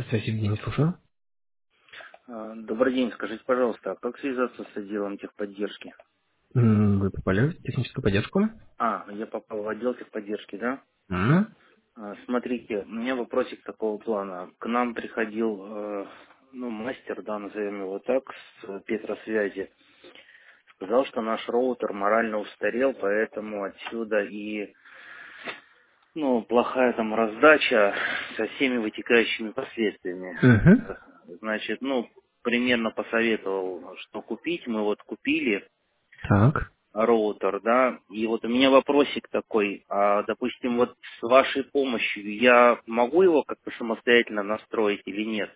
Связь Евгений, слушаю. Добрый день, скажите, пожалуйста, а как связаться с отделом техподдержки? Вы попали в техническую поддержку? Я попал в отдел техподдержки, да? М, Смотрите, у меня вопросик такого плана. К нам приходил, мастер, да, назовем его так, с Петросвязи. Сказал, что наш роутер морально устарел, поэтому отсюда и, плохая там раздача со всеми вытекающими последствиями. мгм. Значит, примерно посоветовал, что купить. Мы вот купили Так. роутер, да, и вот у меня вопросик такой, допустим, вот с вашей помощью я могу его как-то самостоятельно настроить или нет?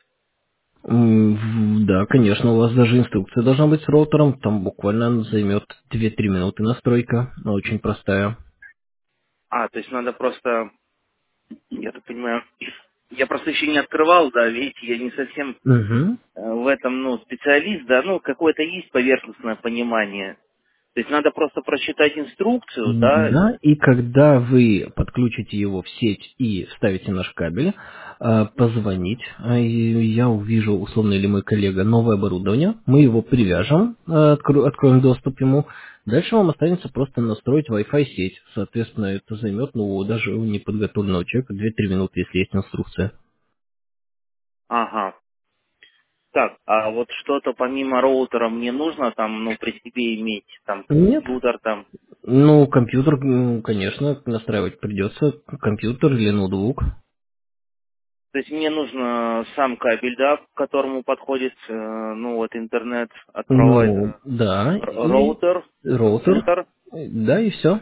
Да, конечно, у вас даже инструкция должна быть с роутером. Там буквально займет 2-3 минуты настройка. Она очень простая. То есть надо просто, я так понимаю, я просто еще не открывал, да, видите, я не совсем Угу. в этом, специалист, да, какое-то есть поверхностное понимание. То есть надо просто прочитать инструкцию, да. Да, и когда вы подключите его в сеть и вставите наш кабель, позвонить, и я увижу, условно, или мой коллега, новое оборудование, мы его привяжем, откроем доступ ему, дальше вам останется просто настроить Wi-Fi сеть. Соответственно, это займет, даже у неподготовленного человека 2-3 минуты, если есть инструкция. Ага. Так, а вот что-то помимо роутера мне нужно там, при себе иметь, там, Нет. компьютер там. Компьютер, конечно, настраивать придется, компьютер или ноутбук. То есть мне нужно сам кабель, да, к которому подходит, интернет от провайдера, Да, и роутер, роутер, центр. да, и все.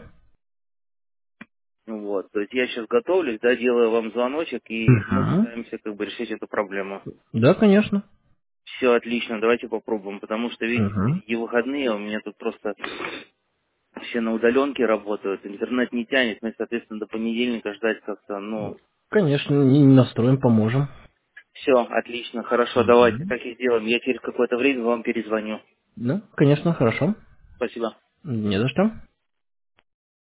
Вот, то есть я сейчас готовлюсь, да, делаю вам звоночек, и мы Угу. пытаемся как бы решить эту проблему. Да, конечно. Все отлично, давайте попробуем, потому что, видите, Угу. впереди выходные, у меня тут просто все на удаленке работают, интернет не тянет, ну и, соответственно, до понедельника ждать как-то, Конечно, настроим, поможем. все, отлично, хорошо, давайте, Мгм. так и сделаем. Я через какое-то время вам перезвоню. Да, конечно, хорошо. Спасибо. Не за что.